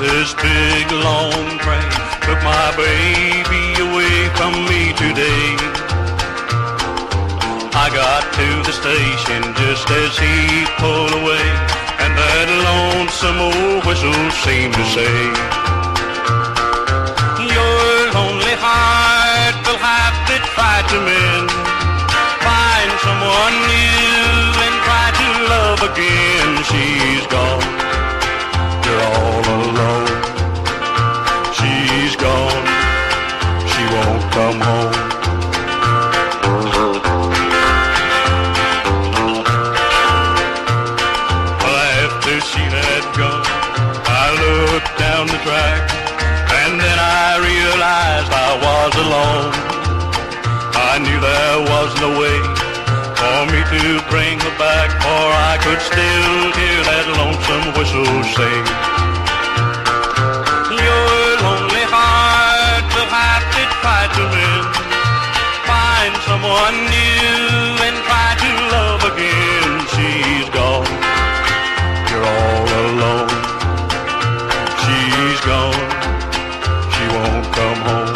This big long train took my baby away from me today. I got to the station just as he pulled away, and that lonesome old whistle seemed to say, your lonely heart will have to try to mend. Find someone new and try to love again. She's gone, you're all alone. She's gone, she won't come home. After she had gone, I looked down the track, and then I realized I was alone. I knew there was no way for me to bring her back, for I could still hear that lonesome whistle sing. Your lonely heart will have to try to mend. Find someone new and try to love again. She's gone, you're all alone. She's gone, she won't come home.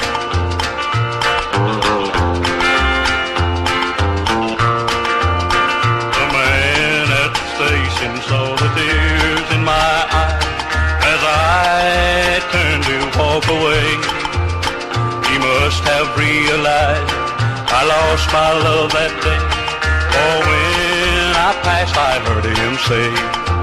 The man at the station saw the tears in my eyes as I turned to walk away. He must have realized I lost my love that day, for when I passed I heard him say,